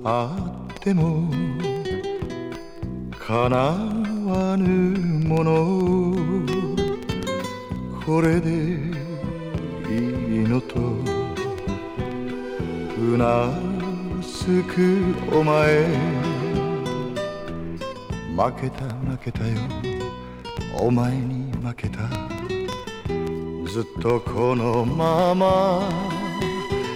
あっても叶わぬもの、これでいいのとうなすくお前、負けた負けたよ、お前に負けた、ずっとこのまま